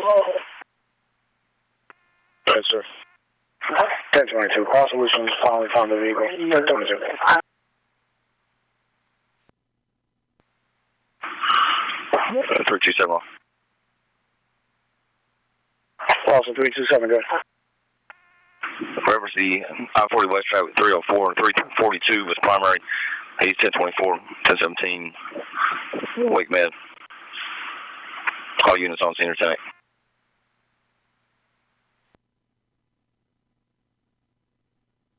Yes, sir. 1022. Call solutions finally found the vehicle. 1022. 327 off. Also 327, good. Reference the I-40 West traffic 304 and 342 was primary. He's 1024, 1017. Wake med. All units on scene, Lieutenant.